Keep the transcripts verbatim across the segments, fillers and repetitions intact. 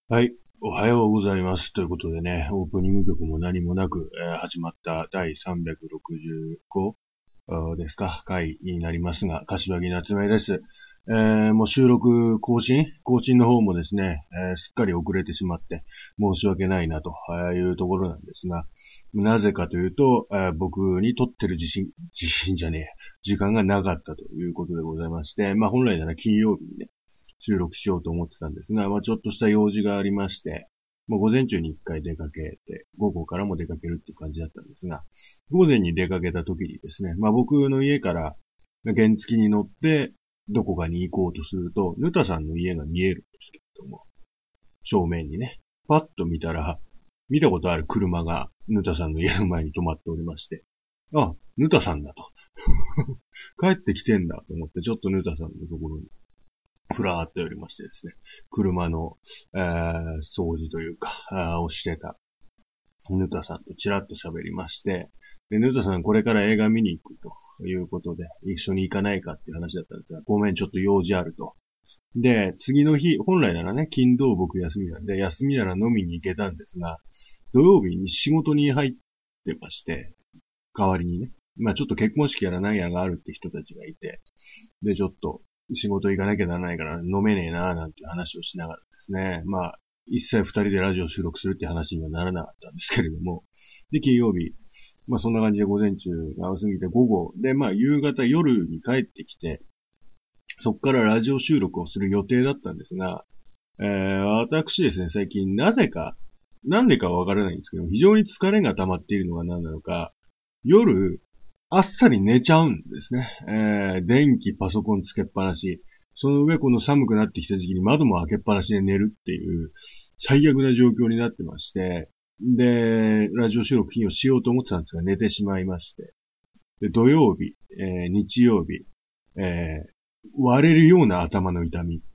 はい。おはようございます。ということでね、オープニング曲も何もなく、えー始まっただいさんびゃくろくじゅうごあーですか、回になりますが、柏木夏目です。えーもう収録更新更新の方もですね、えーすっかり遅れてしまって申し訳ないなというところなんですが、なぜかというと、えー僕にとってる自信、自信じゃねえ、時間がなかったということでございまして、まあ本来なら金曜日にね、収録しようと思ってたんですが、まあちょっとした用事がありまして、もう午前中に一回出かけて、午後からも出かけるっていう感じだったんですが、午前に出かけた時にですね、まあ僕の家から原付に乗ってどこかに行こうとすると、ヌタさんの家が見えるんですけれども、正面にね、パッと見たら、見たことある車がヌタさんの家の前に止まっておりまして、あ、ヌタさんだと。帰ってきてんだと思って、ちょっとヌタさんのところにふらーっと寄りましてですね、車の、えー掃除というか、あーをしてたヌタさんとちらっと喋りまして、で、ヌタさんこれから映画見に行くということで、一緒に行かないかっていう話だったんですが、ごめん、ちょっと用事あると。で、次の日、本来ならね、金土僕休みなんで、休みなら飲みに行けたんですが、土曜日に仕事に入ってまして、代わりにね、まあちょっと結婚式やらないやらがあるって人たちがいて、で、ちょっと仕事行かなきゃならないから飲めねえなーなんていう話をしながらですね。まあ、一切二人でラジオ収録するっていう話にはならなかったんですけれども。で、金曜日。まあそんな感じで午前中が過ぎて午後。で、まあ夕方夜に帰ってきて、そこからラジオ収録をする予定だったんですが、えー、私ですね、最近なぜか、なんでかわからないんですけど、非常に疲れが溜まっているのが何なのか、夜、あっさり寝ちゃうんですね。えー、電気、パソコンつけっぱなし。その上、この寒くなってきた時期に窓も開けっぱなしで寝るっていう、最悪な状況になってまして、で、ラジオ収録金をしようと思ってたんですが、寝てしまいまして。で、土曜日、えー、日曜日、えー、割れるような頭の痛み。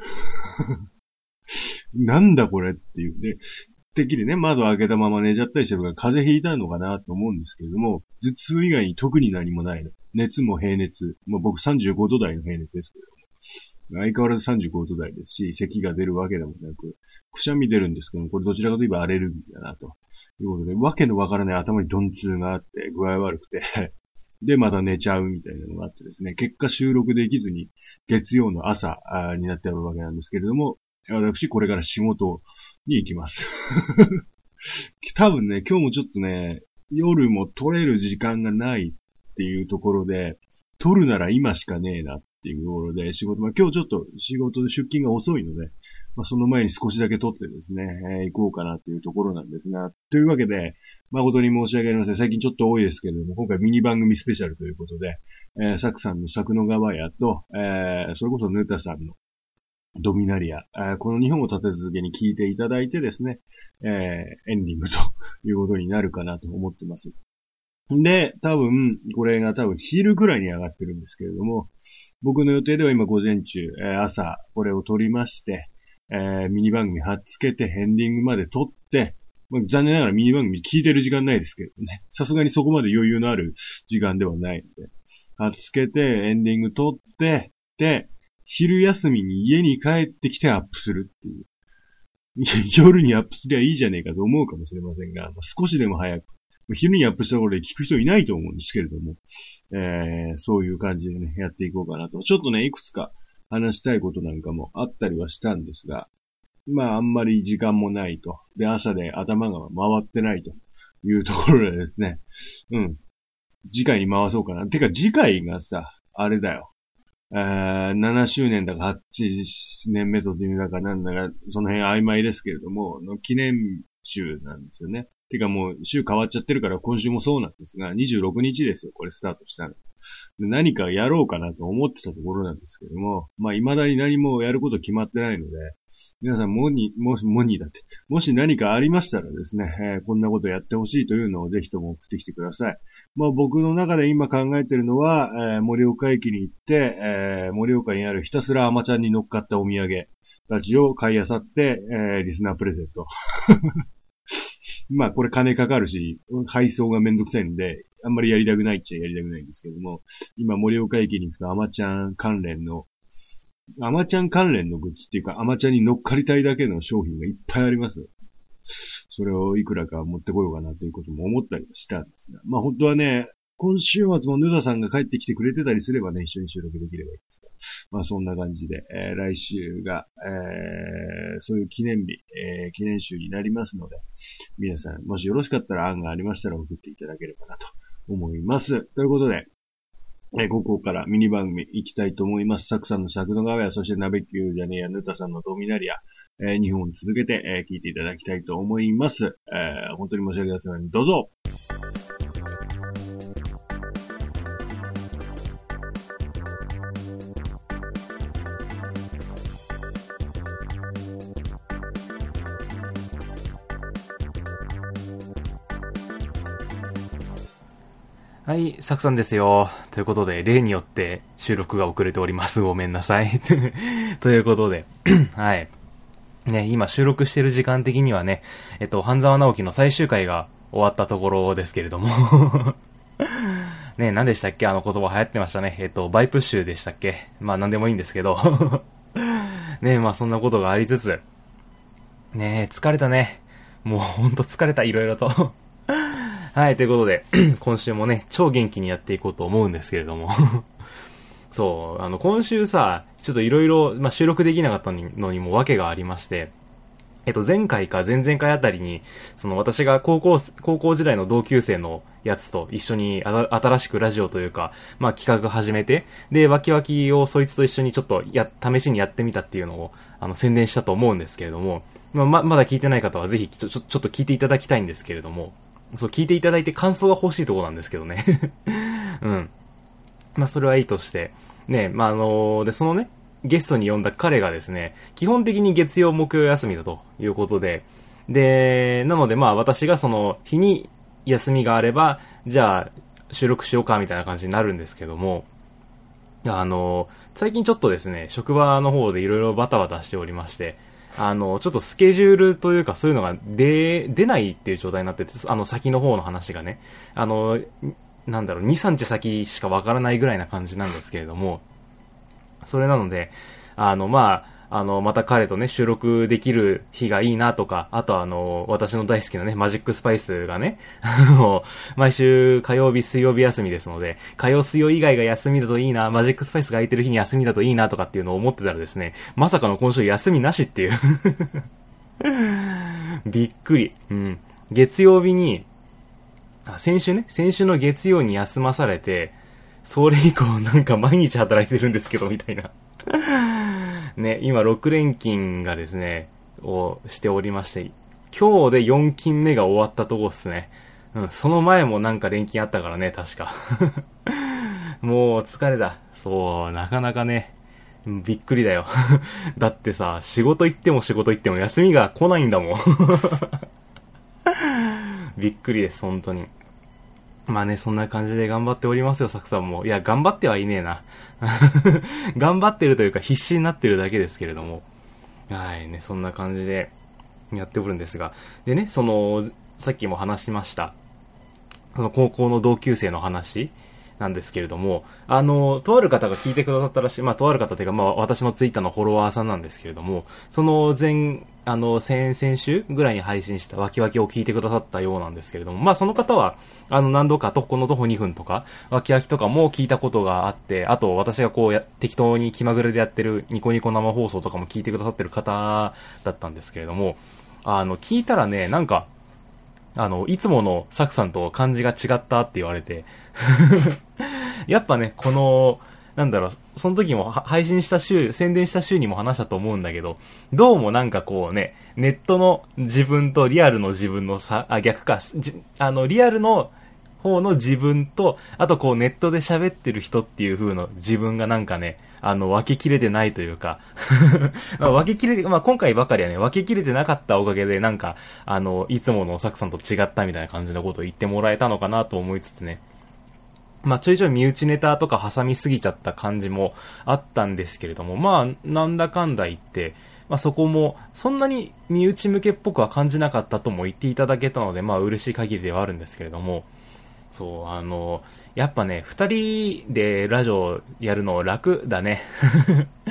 なんだこれっていう。で、てっきりね、窓開けたまま寝ちゃったりしてるから風邪ひいたのかなと思うんですけれども、頭痛以外に特に何もないの。熱も平熱。まあ、僕さんじゅうごど台の平熱ですけれども。相変わらずさんじゅうごど台ですし、咳が出るわけでもなく、くしゃみ出るんですけども、これどちらかといえばアレルギーだなと。いうことで、わけのわからない頭に鈍痛があって、具合悪くてで、また寝ちゃうみたいなのがあってですね、結果収録できずに、月曜の朝になってあるわけなんですけれども、私これから仕事に行きます多分ね、今日もちょっとね、夜も取れる時間がないっていうところで、取るなら今しかねえなっていうところで、仕事、まあ今日ちょっと仕事で出勤が遅いので、まあその前に少しだけ取ってですね、えー行こうかなっていうところなんですが、というわけで、誠に申し訳ありません。最近ちょっと多いですけれども、今回ミニ番組スペシャルということで、えー、サクさんの作の川屋と、えー、それこそヌタさんのドミナリア、えーこのにほんを立て続けに聞いていただいてですね、えーエンディングということになるかなと思ってます。で、多分、これが多分昼ぐらいに上がってるんですけれども、僕の予定では今午前中、えー朝、これを撮りまして、えーミニ番組貼っつけてエンディングまで撮って、まあ残念ながらミニ番組聞いてる時間ないですけどね。さすがにそこまで余裕のある時間ではないので。貼っつけてエンディング撮って、で、昼休みに家に帰ってきてアップするっていう。夜にアップすりゃいいじゃねえかと思うかもしれませんが、少しでも早く。昼にアップしたところで聞く人いないと思うんですけれども、えー、そういう感じでね、やっていこうかなと。ちょっとね、いくつか話したいことなんかもあったりはしたんですが、まあ、あんまり時間もないと。で、朝で頭が回ってないというところでですね、うん。次回に回そうかな。てか、次回がさ、あれだよ。えー、ななしゅうねんだかはちねんめというだかなんだか、その辺曖昧ですけれども、の記念週なんですよね。てかもう週変わっちゃってるから今週もそうなんですが、にじゅうろくにちですよ、これスタートしたの。で何かやろうかなと思ってたところなんですけども、まあ未だに何もやること決まってないので、皆さんもに、もし、もにだって、もし何かありましたらですね、えーこんなことやってほしいというのをぜひとも送ってきてください。まあ僕の中で今考えているのは、えー、盛岡駅に行って、えー、盛岡にあるひたすらアマちゃんに乗っかったお土産たちを買い漁って、えー、リスナープレゼント。まあこれ金かかるし、配送がめんどくさいので、あんまりやりたくないっちゃやりたくないんですけども、今盛岡駅に行くとアマちゃん関連のアマちゃん関連のグッズっていうか、アマちゃんに乗っかりたいだけの商品がいっぱいあります。それをいくらか持ってこようかなということも思ったりしたんですが。まあ本当はね、今週末もヌダさんが帰ってきてくれてたりすればね、一緒に収録できればいいですが。まあそんな感じで、えー、来週が、えー、そういう記念日、えー、記念週になりますので、皆さん、もしよろしかったら案がありましたら送っていただければなと思います。ということで、えー、ここからミニ番組行きたいと思います。サクさんの尺の側や、そしてナベキューじゃねえや、ヌタさんのドミナリア、えー、にほん続けて、えー、聞いていただきたいと思います。えー、本当に申し訳ございません。どうぞ。 はい、サクさんですよ。ということで、例によって収録が遅れております。ごめんなさい。ということで、はい。ね、今収録してる時間的にはね、えっと、半沢直樹の最終回が終わったところですけれども。ね、何でしたっけあの言葉流行ってましたね。えっと、バイプッシュでしたっけまあ何でもいいんですけど。ね、まあそんなことがありつつ、ね、疲れたね。もうほんと疲れた、いろいろと。はい、ということで、今週もね、超元気にやっていこうと思うんですけれども。そう、あの、今週さ、ちょっといろいろ、まあ、収録できなかったのにも訳がありまして、えっと、前回か前々回あたりに、その私が高校、高校時代の同級生のやつと一緒にあ新しくラジオというか、まあ、企画始めて、で、ワキワキをそいつと一緒にちょっとや、試しにやってみたっていうのを、あの、宣伝したと思うんですけれども、まあ、ま、まだ聞いてない方はぜひちょ、ちょ、ちょっと聞いていただきたいんですけれども、そう、聞いていただいて感想が欲しいところなんですけどね。うん。まあ、それはいいとして。ね、まあ、あのー、で、そのね、ゲストに呼んだ彼がですね、基本的に月曜木曜休みだということで、で、なのでまあ私がその日に休みがあれば、じゃあ収録しようかみたいな感じになるんですけども、あの、最近ちょっとですね、職場の方でいろいろバタバタしておりまして、あの、ちょっとスケジュールというかそういうのが出、出ないっていう状態になってて、あの先の方の話がね、あの、なんだろう、に、さんにち先しかわからないぐらいな感じなんですけれども、それなので、あの、まあ、あの、また彼とね、収録できる日がいいなとか、あとあの、私の大好きなね、マジックスパイスがね、あの、毎週火曜日、水曜日休みですので、火曜、水曜以外が休みだといいな、マジックスパイスが空いてる日に休みだといいなとかっていうのを思ってたらですね、まさかの今週休みなしっていう。びっくり。うん。月曜日に、あ、先週ね、先週の月曜に休まされて、それ以降なんか毎日働いてるんですけど、みたいな。ね、今ろく連勤がですね、をしておりまして、今日でよん勤目が終わったとこっすね。うん、その前もなんか連勤あったからね、確か。もう疲れた。そう、なかなかね、びっくりだよ。だってさ、仕事行っても仕事行っても休みが来ないんだもん。びっくりです、本当に。まあね、そんな感じで頑張っておりますよ、サクさんも。いや、頑張ってはいねえな。頑張ってるというか必死になってるだけですけれども。はいね、そんな感じでやっておるんですが。でね、その、さっきも話しました。その高校の同級生の話なんですけれども、あの、とある方が聞いてくださったらしい、まあ、とある方というか、まあ、私のツイッターのフォロワーさんなんですけれども、その前、あの、先々週ぐらいに配信したワキワキを聞いてくださったようなんですけれども、まあ、その方は、あの、何度か、とこの徒歩にふんとか、ワキワキとかも聞いたことがあって、あと、私がこうや、適当に気まぐれでやってるニコニコ生放送とかも聞いてくださってる方だったんですけれども、あの、聞いたらね、なんか、あの、いつものサクさんと感じが違ったって言われて、やっぱね、この、なんだろう、その時も配信した週、宣伝した週にも話したと思うんだけど、どうもなんかこうね、ネットの自分とリアルの自分の差、あ、逆か、あの、リアルの方の自分と、あとこうネットで喋ってる人っていう風の自分がなんかね、あの、分けきれてないというか、まあ、分けきれて、まあ、今回ばかりはね、分けきれてなかったおかげで、なんか、あの、いつものおさくさんと違ったみたいな感じのことを言ってもらえたのかなと思いつつね。まあ、ちょいちょい身内ネタとか挟みすぎちゃった感じもあったんですけれども、まあ、なんだかんだ言って、まあ、そこも、そんなに身内向けっぽくは感じなかったとも言っていただけたので、まあ、嬉しい限りではあるんですけれども、そう、あの、やっぱね、二人でラジオやるの楽だね。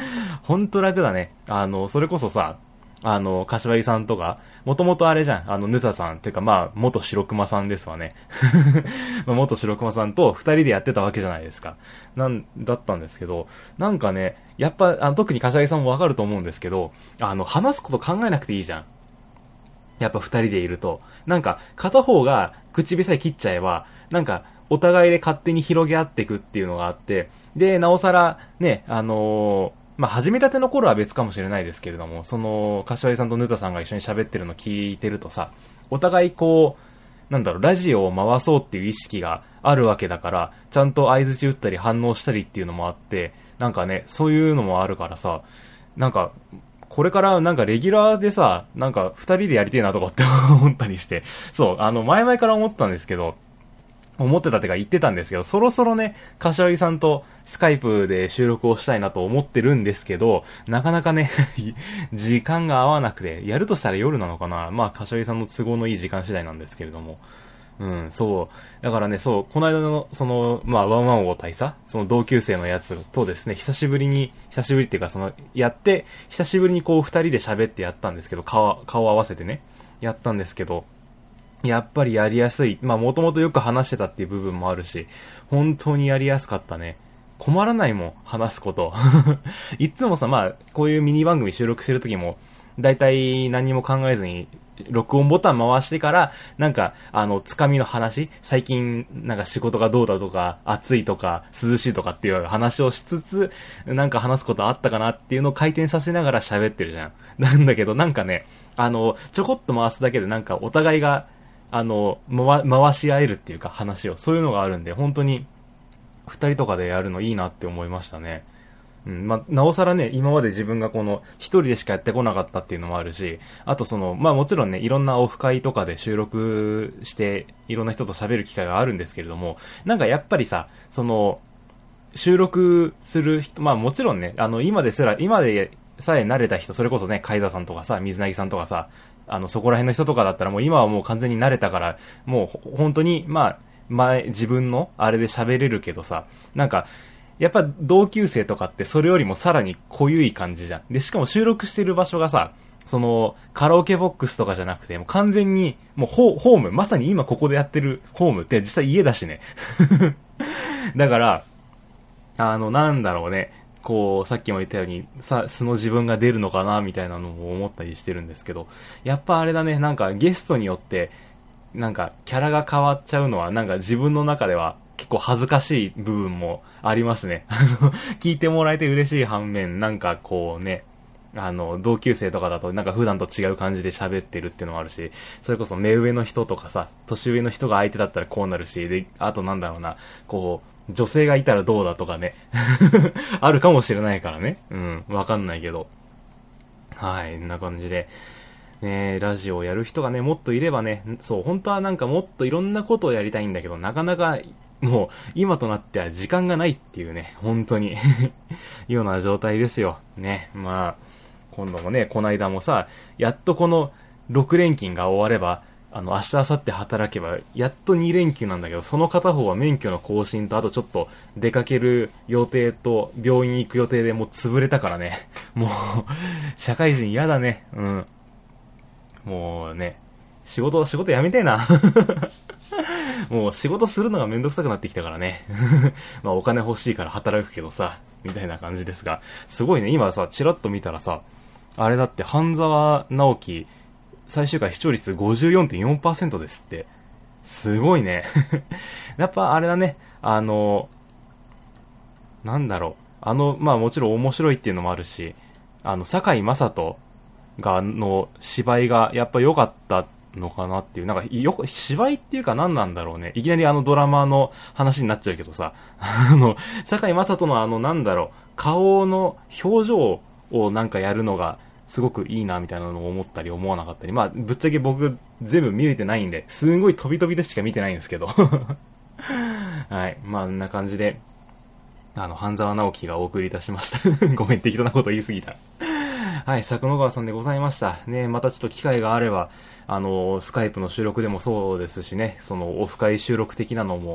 ほんと楽だね。あの、それこそさ、あの、柏木さんとか、もともとあれじゃん、あの、ヌタさんっていうか、まあ、元白熊さんですわね。まあ元白熊さんと二人でやってたわけじゃないですか。なん、だったんですけど、なんかね、やっぱ、あの特に柏木さんもわかると思うんですけど、あの、話すこと考えなくていいじゃん。やっぱ二人でいると。なんか、片方が口さえ切っちゃえば、なんか、お互いで勝手に広げ合っていくっていうのがあって、で、なおさら、ね、あのーまあ、始めたての頃は別かもしれないですけれども、その、柏木さんとヌタさんが一緒に喋ってるの聞いてるとさ、お互いこう、なんだろう、ラジオを回そうっていう意識があるわけだから、ちゃんと相槌打ったり反応したりっていうのもあって、なんかね、そういうのもあるからさ、なんか、これからなんかレギュラーでさ、なんか二人でやりてえなとかって思ったりして、そう、あの、前々から思ったんですけど、思ってたってか言ってたんですけど、そろそろね、柏木さんとスカイプで収録をしたいなと思ってるんですけど、なかなかね、時間が合わなくて、やるとしたら夜なのかな。まあ、柏木さんの都合のいい時間次第なんですけれども。うん、そう。だからね、そう、この間の、その、まあ、ワンワン王大佐その同級生のやつとですね、久しぶりに、久しぶりっていうか、その、やって、久しぶりにこう、二人で喋ってやったんですけど、顔、顔合わせてね、やったんですけど、やっぱりやりやすい。まあもともとよく話してたっていう部分もあるし、本当にやりやすかったね。困らないもん、話すこと。いつもさ、まあ、こういうミニ番組収録してる時も、だいたい何も考えずに、録音ボタン回してから、なんか、あの、つかみの話、最近、なんか仕事がどうだとか、暑いとか、涼しいとかっていう話をしつつ、なんか話すことあったかなっていうのを回転させながら喋ってるじゃん。なんだけど、なんかね、あの、ちょこっと回すだけでなんかお互いが、あの、回、回し合えるっていうか話を、そういうのがあるんで、本当に、二人とかでやるのいいなって思いましたね。うん、まあ、なおさらね、今まで自分がこの、一人でしかやってこなかったっていうのもあるし、あとその、まあもちろんね、いろんなオフ会とかで収録して、いろんな人と喋る機会があるんですけれども、なんかやっぱりさ、その、収録する人、まあもちろんね、あの、今ですら、今でさえ慣れた人、それこそね、カイザさんとかさ、水なぎさんとかさ、あの、そこら辺の人とかだったらもう今はもう完全に慣れたから、もう本当に、まあ、前、自分のあれで喋れるけどさ、なんか、やっぱ同級生とかってそれよりもさらに濃ゆい感じじゃん。で、しかも収録してる場所がさ、その、カラオケボックスとかじゃなくて、もう完全に、もうホホーム、まさに今ここでやってるホームって実際家だしね。だから、あの、なんだろうね。こう、さっきも言ったように、さ、素の自分が出るのかな、みたいなのも思ったりしてるんですけど、やっぱあれだね、なんかゲストによって、なんかキャラが変わっちゃうのは、なんか自分の中では結構恥ずかしい部分もありますね。あの、聞いてもらえて嬉しい反面、なんかこうね、あの、同級生とかだとなんか普段と違う感じで喋ってるっていうのもあるし、それこそ目上の人とかさ、年上の人が相手だったらこうなるし、で、あとなんだろうな、こう、女性がいたらどうだとかね。あるかもしれないからね。うん、わかんないけど。はい、こんな感じで。ね、ラジオをやる人がね、もっといればね、そう、本当はなんかもっといろんなことをやりたいんだけど、なかなか、もう、今となっては時間がないっていうね、本当に、ような状態ですよ。ね、まあ、今度もね、この間もさ、やっとこのろく連勤が終われば、あの、明日、明後日働けば、やっとに連休なんだけど、その片方は免許の更新と、あとちょっと出かける予定と、病院行く予定でもう潰れたからね。もう、社会人嫌だね。うん。もうね、仕事、仕事やめてえな。もう仕事するのがめんどくさくなってきたからね。まあお金欲しいから働くけどさ、みたいな感じですが。すごいね、今さ、チラッと見たらさ、あれだって、半沢直樹、最終回視聴率 ごじゅうよんてんよんパーセント ですって。すごいね。やっぱあれだね。あの、なんだろう。あの、まあもちろん面白いっていうのもあるし、あの、堺雅人が、の芝居がやっぱ良かったのかなっていう。なんか、よ、芝居っていうか何なんだろうね。いきなりあのドラマの話になっちゃうけどさ。あの、堺雅人のあの、なんだろう。顔の表情をなんかやるのが、すごくいいなみたいなのを思ったり思わなかったり。まあ、ぶっちゃけ僕全部見れてないんで、すんごい飛び飛びでしか見てないんですけど。はい。まあ、こんな感じで、あの、半沢直樹がお送りいたしました。ごめん、適当なこと言い過ぎた。はい、作野川さんでございました。ね、またちょっと機会があれば、あの、スカイプの収録でもそうですしね、そのオフ会収録的なのも、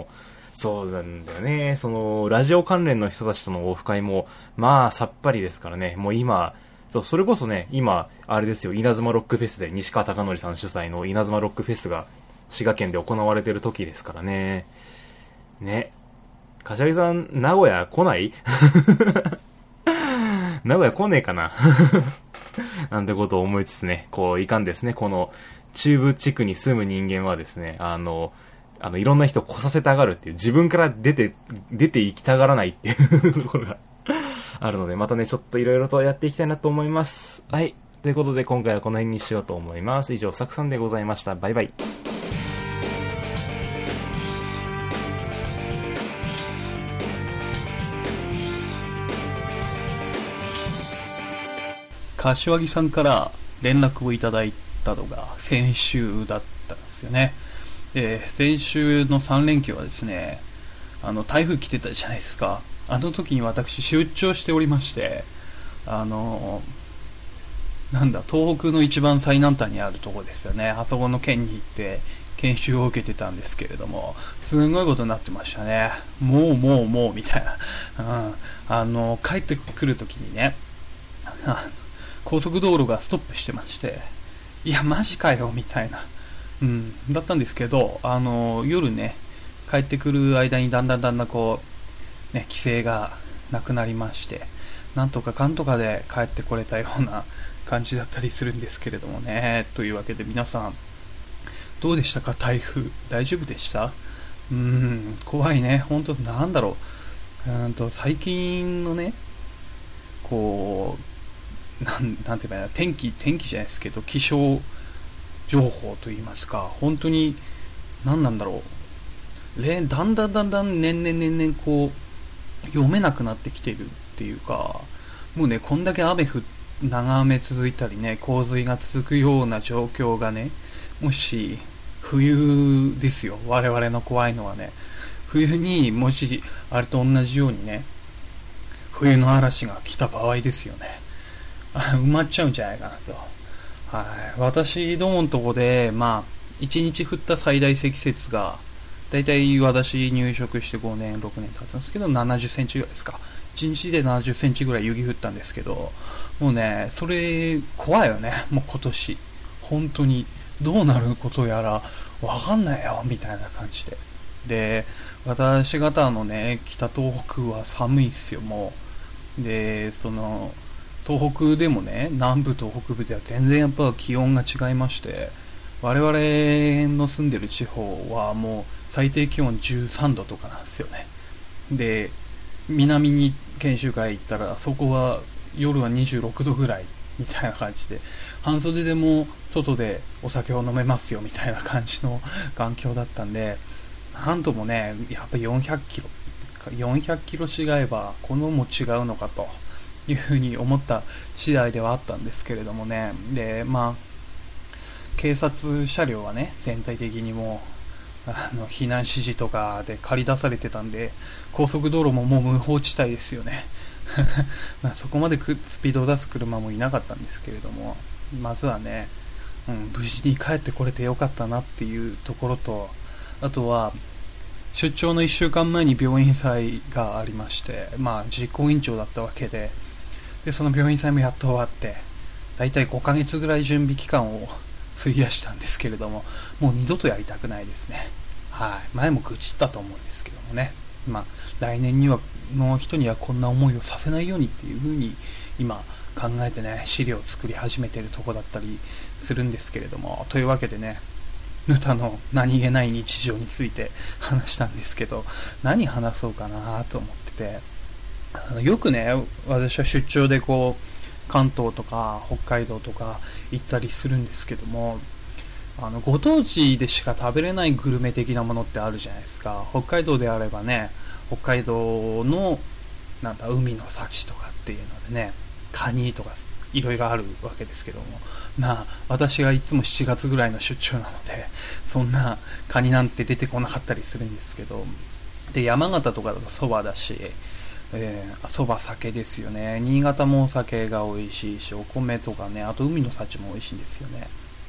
そうなんだよね。その、ラジオ関連の人たちとのオフ会も、まあ、さっぱりですからね。もう今、そう、それこそね、今、あれですよ、稲妻ロックフェスで、西川貴教さん主催の稲妻ロックフェスが、滋賀県で行われてる時ですからね。ね。柏木さん、名古屋来ない名古屋来ねえかななんてことを思いつつね、こう、いかんですね。この、中部地区に住む人間はですね、あの、あの、いろんな人を来させたがるっていう、自分から出て、出て行きたがらないっていうところがあるので、またね、ちょっといろいろとやっていきたいなと思います。はい。ということで、今回はこの辺にしようと思います。以上、サクさんでございました。バイバイ。 柏木さんから連絡をいただいたのが先週だったんですよね。で、先週のさん連休はですね、あの台風来てたじゃないですか。あの時に私出張しておりまして、あのなんだ東北の一番最南端にあるところですよね。あそこの県に行って研修を受けてたんですけれども、すごいことになってましたね。もうもうもうみたいな、うん、あの帰ってくる時にね、高速道路がストップしてまして、いやマジかよみたいな、うん、だったんですけど、あの夜ね帰ってくる間にだんだんだんだんこうね規制がなくなりまして、なんとかかんとかで帰ってこれたような感じだったりするんですけれどもね。というわけで皆さんどうでしたか？台風大丈夫でした？うーん怖いね。本当なんだろう、うんと最近のねこうなん、なんていうかな、天気、天気じゃないですけど、気象情報といいますか、本当に、何なんだろう、だんだんだんだん年々年々こう、読めなくなってきてるっていうか、もうね、こんだけ雨降、長雨続いたりね、洪水が続くような状況がね、もし、冬ですよ、我々の怖いのはね、冬にもし、あれと同じようにね、冬の嵐が来た場合ですよね。埋まっちゃうんじゃないかなと。はい。私どものとこで、まあ、いちにち降った最大積雪が、だいたい私入植してごねん、ろくねん経つんですけど、ななじゅっセンチぐらいですか。いちにちでななじゅっセンチぐらい雪降ったんですけど、もうね、それ、怖いよね。もう今年。本当に、どうなることやら、わかんないよ、みたいな感じで。で、私方のね、北東北は寒いっすよ、もう。で、その、東北でもね、南部と北部では全然やっぱ気温が違いまして、我々の住んでる地方はもう最低気温じゅうさんどとかなんですよね。で、南に研修会行ったら、そこは夜はにじゅうろくどぐらいみたいな感じで、半袖でも外でお酒を飲めますよみたいな感じの環境だったんで、なんともね、やっぱよんひゃくキロ、よんひゃくキロ違えばこのも違うのかというふうに思った次第ではあったんですけれどもね。で、まあ警察車両はね、全体的にもうあの避難指示とかで駆り出されてたんで、高速道路ももう無法地帯ですよねまあそこまでスピードを出す車もいなかったんですけれども、まずはね、うん、無事に帰ってこれてよかったなっていうところと、あとは出張のいっしゅうかんまえに病院祭がありまして、まあ実行委員長だったわけで、でその病院祭もやっと終わって、だいたいごかげつぐらい準備期間を費やしたんですけれども、もう二度とやりたくないですね。はい。前も愚痴ったと思うんですけどもね。まあ来年にはの人にはこんな思いをさせないようにっていう風に今考えてね、資料を作り始めているとこだったりするんですけれども、というわけでね、ヌタの何気ない日常について話したんですけど、何話そうかなと思ってて、あのよくね、私は出張でこう関東とか北海道とか行ったりするんですけども、あのご当地でしか食べれないグルメ的なものってあるじゃないですか。北海道であればね、北海道のなんだ海の幸とかっていうのでね、カニとかいろいろあるわけですけども、まあ私がいつもしちがつぐらいの出張なので、そんなカニなんて出てこなかったりするんですけど、で山形とかだとそばだし、えー、そば酒ですよね。新潟もお酒が美味しいし、お米とかね、あと海の幸も美味しいんですよね。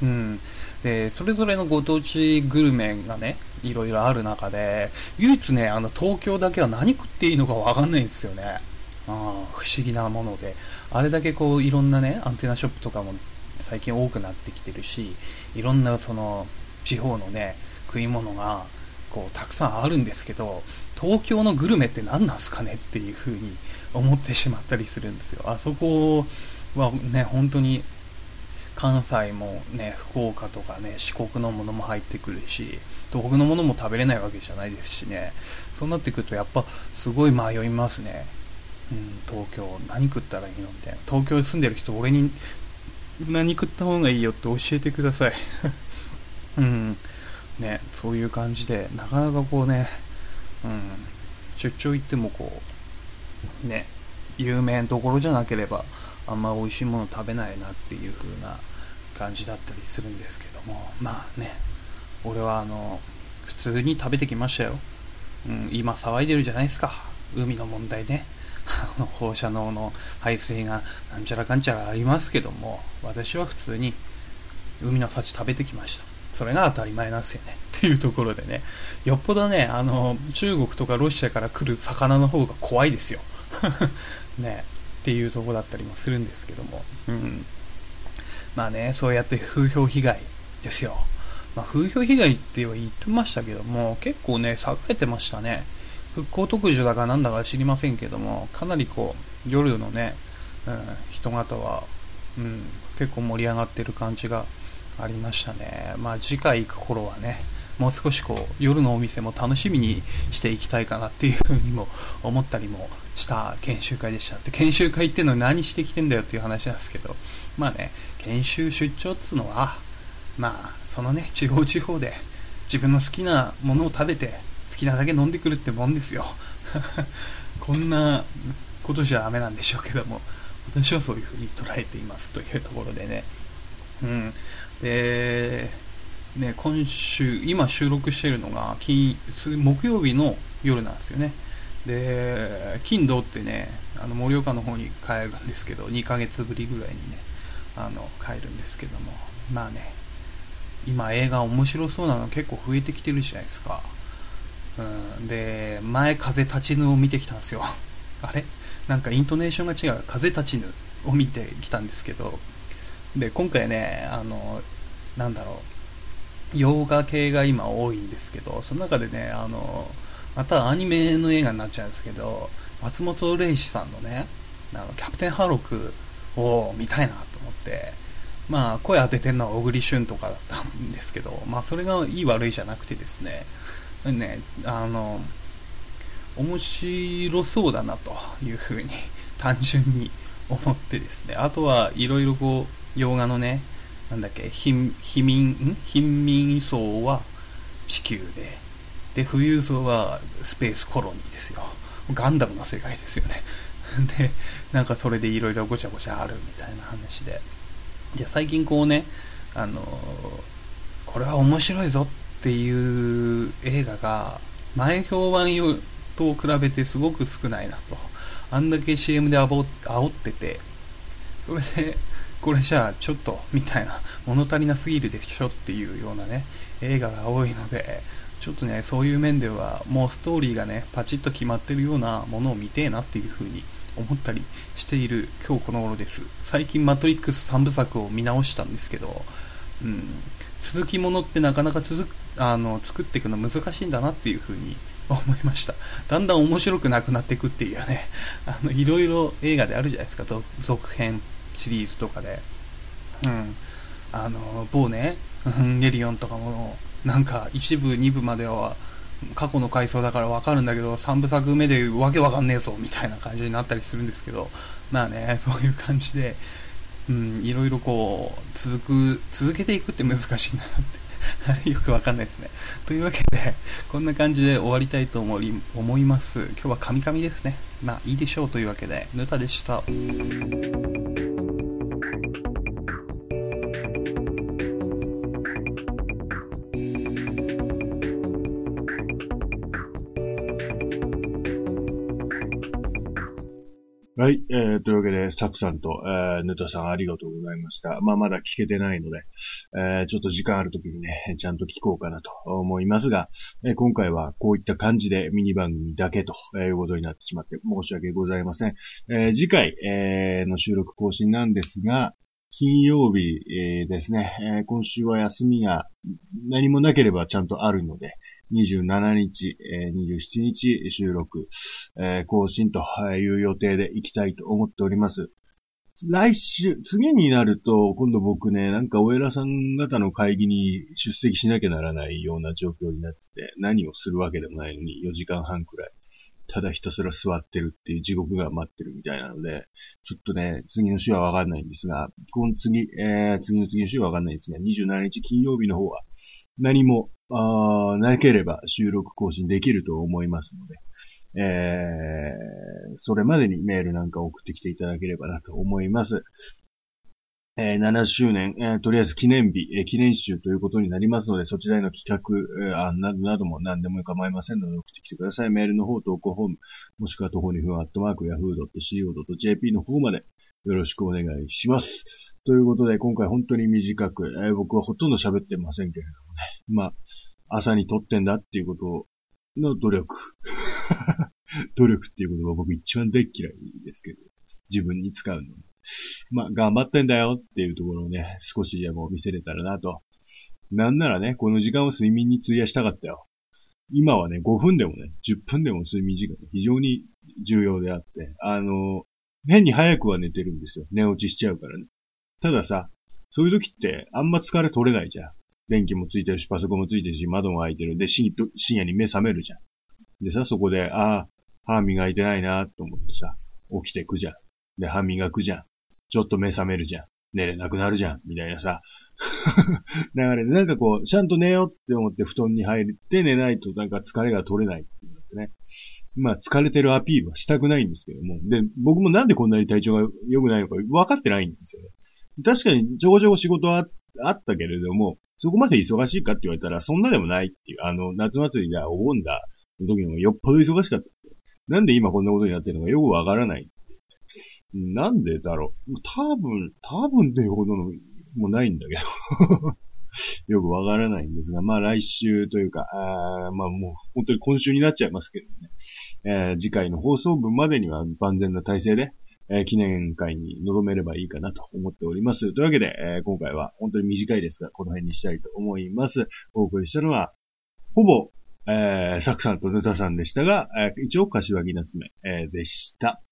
うん。で、それぞれのご当地グルメがね、いろいろある中で、唯一ね、あの、東京だけは何食っていいのかわかんないんですよね。ああ、不思議なもので。あれだけこう、いろんなね、アンテナショップとかも最近多くなってきてるし、いろんなその、地方のね、食い物が、こう、たくさんあるんですけど、東京のグルメって何なんすかねっていう風に思ってしまったりするんですよ。あそこはね、本当に、関西もね、福岡とかね、四国のものも入ってくるし、東北のものも食べれないわけじゃないですしね。そうなってくるとやっぱすごい迷いますね。うん、東京何食ったらいいのみたいな。東京に住んでる人、俺に何食った方がいいよって教えてください。うん、ね、そういう感じで、なかなかこうね、うん、出張行ってもこう、ね、有名なところじゃなければ、あんま美味しいもの食べないなっていう風な感じだったりするんですけども、まあね、俺はあの普通に食べてきましたよ。うん、今騒いでるじゃないですか、海の問題ね。放射能の排水がなんちゃらかんちゃらありますけども、私は普通に海の幸食べてきました。それが当たり前なんですよねっていうところでね、よっぽどね、あの中国とかロシアから来る魚の方が怖いですよ。ね、っていうところだったりもするんですけども、うん、まあね、そうやって風評被害ですよ。まあ、風評被害っては言ってましたけども、結構ね、栄えてましたね。復興特需だかなんだか知りませんけども、かなりこう、夜のね、うん、人型は、うん、結構盛り上がってる感じがありましたね。まあ次回行く頃はね、もう少しこう夜のお店も楽しみにしていきたいかなっていうふうにも思ったりもした研修会でした。で、研修会っていうのは何してきてんだよっていう話なんですけど、まあね、研修出張っつうのは、まあそのね、地方地方で自分の好きなものを食べて好きなだけ飲んでくるってもんですよ。こんなことじゃダメなんでしょうけども、私はそういうふうに捉えていますというところでね。うん。で、ね、今週、今収録しているのが金、木曜日の夜なんですよね。で、金土ってね、あの盛岡の方に帰るんですけど、にかげつぶりぐらいにね、あの、帰るんですけども、まあね、今映画面白そうなの結構増えてきてるじゃないですか。うん、で、前風立ちぬを見てきたんですよ。あれなんかイントネーションが違う。風立ちぬを見てきたんですけど、で、今回ね、あの、なんだろう、洋画系が今多いんですけど、その中でね、あの、またアニメの映画になっちゃうんですけど、松本零士さんのね、あの、キャプテンハーロックを見たいなと思って、まあ、声当ててるのは小栗旬とかだったんですけど、まあ、それがいい悪いじゃなくてですね、ね、あの、面白そうだなというふうに単純に思ってですね、あとはいろいろこう、洋画のね、なんだっけ、貧民、貧民層は地球で、で、富裕層はスペースコロニーですよ。ガンダムの世界ですよね。で、なんかそれでいろいろごちゃごちゃあるみたいな話で。で、最近こうね、あのー、これは面白いぞっていう映画が、前評判と比べてすごく少ないなと。あんだけ シーエム で煽ってて、それで、これじゃあちょっとみたいな、物足りなすぎるでしょっていうようなね、映画が多いので、ちょっとね、そういう面ではもうストーリーがね、パチッと決まってるようなものを見てえなっていう風に思ったりしている今日この頃です。最近マトリックスさんぶさくを見直したんですけど、うん、続きものってなかなか続あの作っていくの難しいんだなっていう風に思いました。だんだん面白くなくなっていくっていうね、あのいろいろ映画であるじゃないですか、続編シリーズとかで、うん、あの某ね、ゲリオンとかもなんか一部二部までは過去の回想だからわかるんだけど、三部作目でわけわかんねえぞみたいな感じになったりするんですけど、まあね、そういう感じで、うん、いろいろこう続く続けていくって難しいなってよくわかんないですね。というわけでこんな感じで終わりたいと思い思います。今日はカミカミですね。まあいいでしょうというわけで、ヌタでした。 ははい、えー、というわけで、サクさんと、えー、ネタさんありがとうございました。まあ、まだ聞けてないので、えー、ちょっと時間あるときにね、ちゃんと聞こうかなと思いますが、えー、今回はこういった感じでミニ番組だけということになってしまって申し訳ございません。えー、次回、えー、の収録更新なんですが、金曜日、えー、ですね、えー、今週は休みが何もなければちゃんとあるので、にじゅうしちにち、えー、にじゅうしちにち収録、えー、更新という予定でいきたいと思っております。来週、次になると、今度僕ね、なんかお偉さん方の会議に出席しなきゃならないような状況になってて、何をするわけでもないのによじかんはんくらい、ただひたすら座ってるっていう地獄が待ってるみたいなので、ちょっとね、次の週はわかんないんですが、この次、えー、次の次の週はわかんないんですが、にじゅうしちにち金曜日の方は、何も、あなければ収録更新できると思いますので、えー、それまでにメールなんか送ってきていただければなと思います。えー、ななしゅうねん、えー、とりあえず記念日、えー、記念集ということになりますので、そちらへの企画、えー、案などなども何でも構いませんので送ってきてください。メールの方、投稿フォーム、もしくは徒歩にふんアットマークヤフードットシーオードットジェーピー の方までよろしくお願いします。ということで、今回本当に短く、えー、僕はほとんど喋ってませんけれどもね。まあ、朝に撮ってんだっていうことの努力。努力っていうことが僕一番大嫌いですけど、自分に使うの。まあ、頑張ってんだよっていうところをね、少しでも見せれたらなと。なんならね、この時間を睡眠に費やしたかったよ。今はね、ごふんでもね、じゅっぷんでも睡眠時間が非常に重要であって、あの、変に早くは寝てるんですよ。寝落ちしちゃうからね。たださ、そういう時ってあんま疲れ取れないじゃん。電気もついてるし、パソコンもついてるし、窓も開いてる。で、深夜に目覚めるじゃん。でさ、そこで、ああ、歯磨いてないなと思ってさ、起きてくじゃん。で、歯磨くじゃん。ちょっと目覚めるじゃん。寝れなくなるじゃん。みたいなさ。だからね、なんかこう、ちゃんと寝ようって思って布団に入って寝ないとなんか疲れが取れないっていうのね。まあ、疲れてるアピールはしたくないんですけども。で、僕もなんでこんなに体調が良くないのか分かってないんですよね。確かにちょこちょこ仕事はあったけれども、そこまで忙しいかって言われたらそんなでもないっていう。あの、夏祭りだ、お盆だ、の時のよっぽど忙しかった。なんで今こんなことになってるのかよくわからない。なんでだろう。多分、多分っていうほどのもないんだけど。よくわからないんですが、まあ来週というか、あまあもう本当に今週になっちゃいますけどね。えー、次回の放送分までには万全な体制で、えー、記念会に臨めればいいかなと思っております。というわけで、えー、今回は本当に短いですが、この辺にしたいと思います。お送りしたのは、ほぼ、えー、サクさんとヌタさんでしたが、えー、一応柏木夏目、えー、でした。